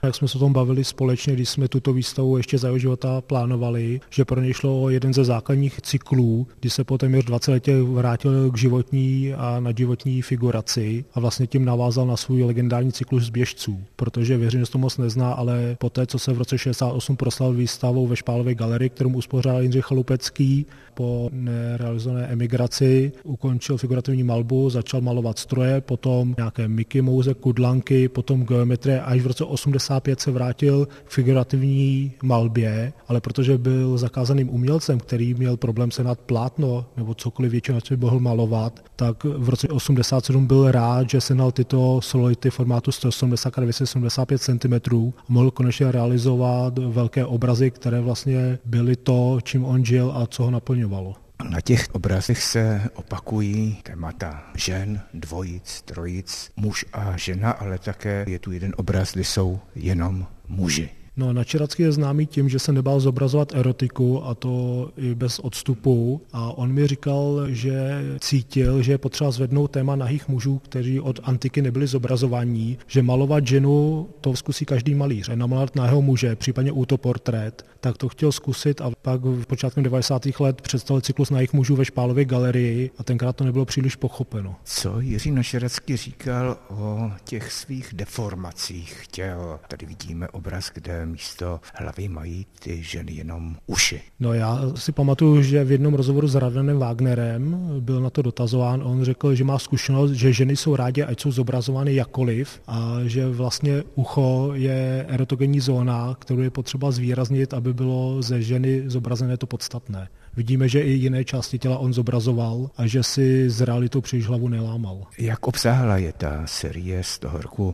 Jak jsme se o tom bavili společně, když jsme tuto výstavu ještě za jeho života plánovali, že pro něj šlo o jeden ze základních cyklů, kdy se po téměř 20 letech vrátil k životní a nadživotní figuraci a vlastně tím navázal na svůj legendární cyklus běžců, protože veřejnost to moc nezná, ale poté, co se v roce 68 proslavil výstavou ve Špálově galerii, kterou uspořádal Jindřich Chalupecký, po nerealizované emigraci ukončil figurativní malbu, začal malovat stroje, potom nějaké Mickey Mouse, kudlanky, potom geometrie, až v roce 85 se vrátil k figurativní malbě, ale protože byl zakázaným umělcem, který měl problém sehnat plátno nebo cokoliv většinou, co by mohl malovat, tak v roce 87 byl rád, že sehnal tyto solidity formátu 180 x 275 cm a mohl konečně realizovat velké obrazy, které vlastně byly to, čím on žil a co ho naplňovalo. Na těch obrazech se opakují témata žen, dvojic, trojic, muž a žena, ale také je tu jeden obraz, kde jsou jenom muži. No, Načeracký je známý tím, že se nebál zobrazovat erotiku, a to i bez odstupu. A on mi říkal, že cítil, že je potřeba zvednout téma nahých mužů, kteří od antiky nebyli zobrazovaní, že malovat ženu to zkusí každý malíř. A namalovat nahého muže, případně autoportrét, tak to chtěl zkusit a pak v počátkem 90. let představil cyklus nahých mužů ve Špálově galerii a tenkrát to nebylo příliš pochopeno. Co Jiří Načeracký říkal o těch svých deformacích těl? Tady vidíme obraz, kde místo hlavy mají ty ženy jenom uši. No, já si pamatuju, že v jednom rozhovoru s Radvanem Wagnerem byl na to dotazován. On řekl, že má zkušenost, že ženy jsou rádi, ať jsou zobrazovány jakkoliv, a že vlastně ucho je erotogenní zóna, kterou je potřeba zvýraznit, aby bylo ze ženy zobrazené to podstatné. Vidíme, že i jiné části těla on zobrazoval a že si s realitou příliš hlavu nelámal. Jak obsáhlá je ta série z toho roku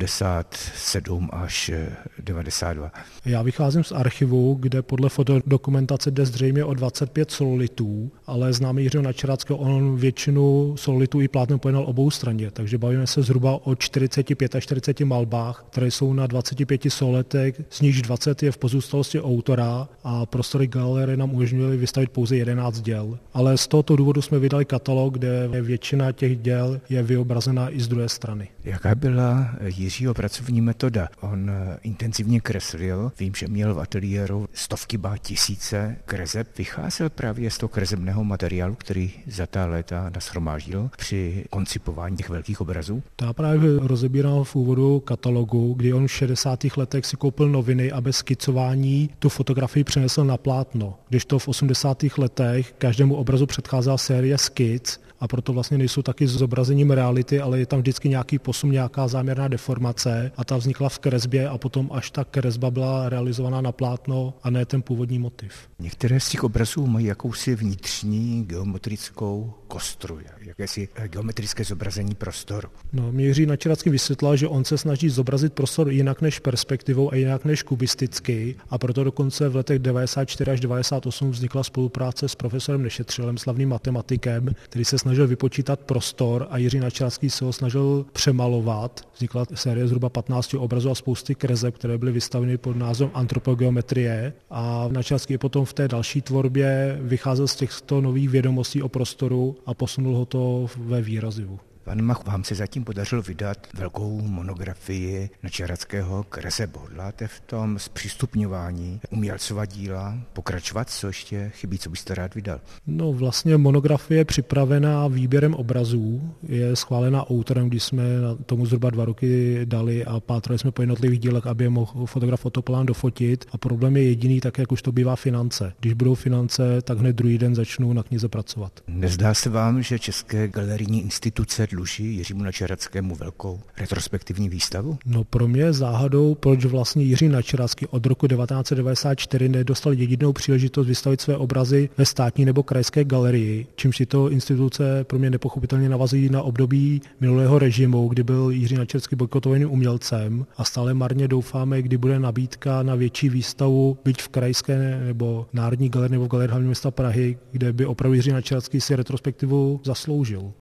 87 až 92? Já vycházím z archivu, kde podle fotodokumentace jde zřejmě o 25 sololitů, ale známe Jiřího Načerackého, on většinu sololitů i plátnem pojednal obou straně, takže bavíme se zhruba o 45 až 40 malbách, které jsou na 25 solitech, z nichž 20 je v pozůstalosti autora a prostory galerie nám umožnily vystavit pouze 11 děl. Ale z tohoto důvodu jsme vydali katalog, kde většina těch děl je vyobrazena i z druhé strany. Jaká byla Jiřího pracovní metoda? On intenzivně kreslil, vím, že měl v ateliéru stovky, ba tisíce kreseb. Vycházel právě z toho kresebného materiálu, který za ta léta nashromáždil při koncipování těch velkých obrazů? To já právě rozebíral v úvodu katalogu, kdy on v 60. letech si koupil noviny a bez skicování tu fotografii přenesl na plátno. Když to v 80. letech každému obrazu předcházela série skic a proto vlastně nejsou taky zobrazením reality, ale je tam vždycky nějaký posun, nějaká záměrná deformace a ta vznikla v kresbě a potom až ta kresba byla realizovaná na plátno a ne ten původní motiv. Některé z těch obrazů mají jakousi vnitřní geometrickou kostru, jakési geometrické zobrazení prostoru. No, mě Jiří Načeracký vysvětlil, že on se snaží zobrazit prostor jinak než perspektivou a jinak než kubisticky a proto dokonce v letech 94 až 98 vznikla spolupráce s profesorem Nešetřilem, slavným matematikem, který se snažil vypočítat prostor a Jiří Načeracký se ho snažil přemalovat. Vznikla série zhruba 15 obrazů a spousty kreseb, které byly vystaveny pod názvem antropogeometrie a Načeracký potom v té další tvorbě vycházel z těchto nových vědomostí o prostoru a posunul ho to ve výrazivu. Pan Mach, vám se zatím podařilo vydat velkou monografii Načerackého kreseb. Hodláte v tom zpřístupňování umělcova díla pokračovat? Co ještě chybí, co byste rád vydal? No, vlastně monografie je připravená výběrem obrazů, je schválená autorem, když jsme tomu zhruba 2 roky dali a pátrali jsme po jednotlivých dílech, aby je mohl fotograf Fotoplán dofotit. A problém je jediný, tak jak už to bývá, finance. Když budou finance, tak hned druhý den začnu na knize pracovat. Nezdá se vám, že české galerijní instituce dluží Jiřímu Načerackému velkou retrospektivní výstavu? No, pro mě je záhadou, proč vlastně Jiří Načeracký od roku 1994 nedostal jedinou příležitost vystavit své obrazy ve státní nebo krajské galerii, čímž tyto instituce pro mě nepochopitelně navazují na období minulého režimu, kdy byl Jiří Načeracký bojkotovaným umělcem a stále marně doufáme, kdy bude nabídka na větší výstavu, byť v krajské nebo národní galerii nebo v galerii hlavního města Prahy, kde by opravdu Jiří Načeracký si retrospektivu zasloužil.